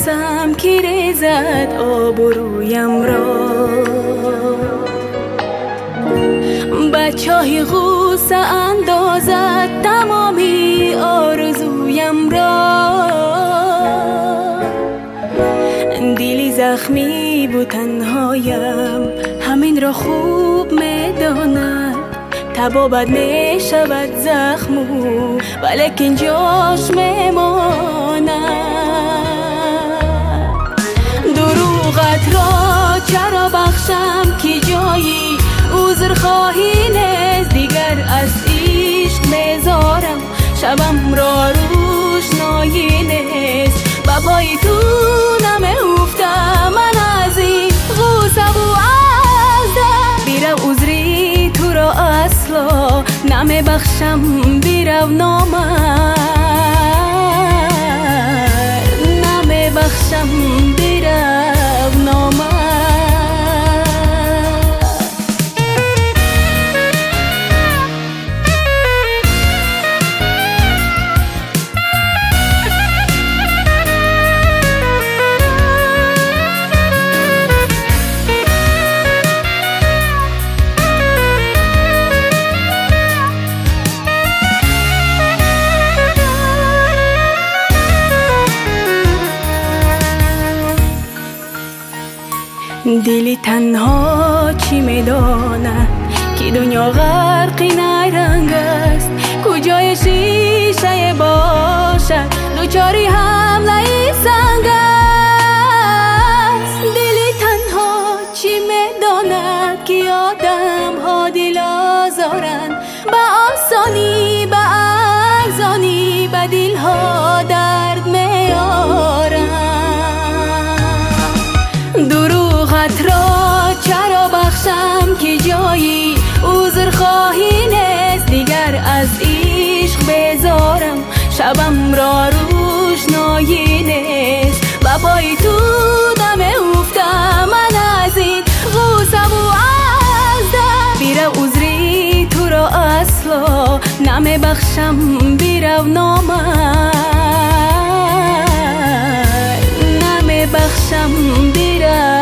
بپرسم کی ریزد آبرویم را. بچه‌های غصه اندازد تمامی آرزویم را. دلی زخمی بود تنهایم همین را خوب میداند. تبابت می شود زخمو ولیکن جاش میماند. دروغت را چرا بخشم که جایی عذر خواهی نیست. دیگر از عشق میذارم شبم را روشنایی نیست. به پای تو نمیافتم من از این غصه و عزت. بیرو عذری تو را اصلا نمیبخشم. بیرو نامرد نمیبخشم. بیرو نامرد. دلی تنها چی میداند که دنیا غرق نیرنگ است. کجای شیشه باشد دوچاری حمله سنگ است. دلی تنها چی میداند که آدم ها دل آزارند. به آسانی به ارزانی به دل ها درد میارند. دروغت را چرا بخشم که جایی عذر خواهی نیست. دیگر از عشق بیزارم شبم را روشنایی نیست. به پای تو نمیافتم من از این غصه و عزت. بیرو عذری تو را اصلا نمیبخشم. بیرو نامرد نمیبخشم. بیرو